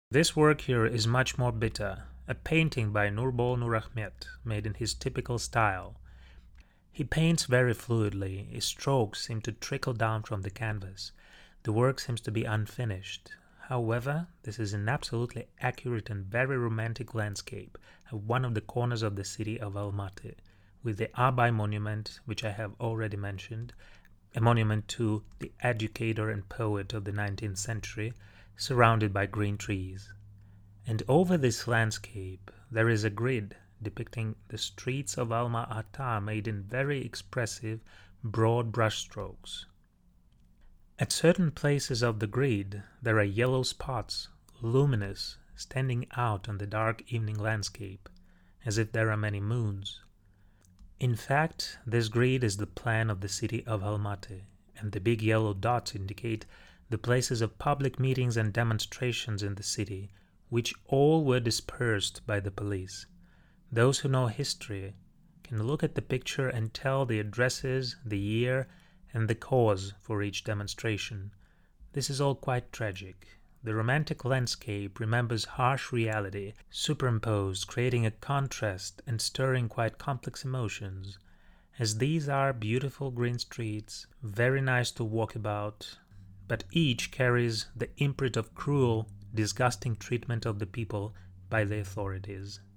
This work here is much more bitter, a painting by Nurbol Nur Ahmet, made in his typical style. He paints very fluidly, his strokes seem to trickle down from the canvas. The work seems to be unfinished. However, this is an absolutely accurate and very romantic landscape at one of the corners of the city of Almaty, with the Abay monument, which I have already mentioned, a monument to the educator and poet of the 19th century, surrounded by green trees. And over this landscape there is a grid depicting the streets of Alma-Ata made in very expressive, broad brushstrokes. At certain places of the grid there are yellow spots, luminous, standing out on the dark evening landscape, as if there are many moons. In fact, this grid is the plan of the city of Almaty, and the big yellow dots indicate the places of public meetings and demonstrations in the city, which all were dispersed by the police. Those who know history can look at the picture and tell the addresses, the year, and the cause for each demonstration. This is all quite tragic. The romantic landscape remembers harsh reality, superimposed, creating a contrast and stirring quite complex emotions. As these are beautiful green streets, very nice to walk about, but each carries the imprint of cruel, disgusting treatment of the people by the authorities.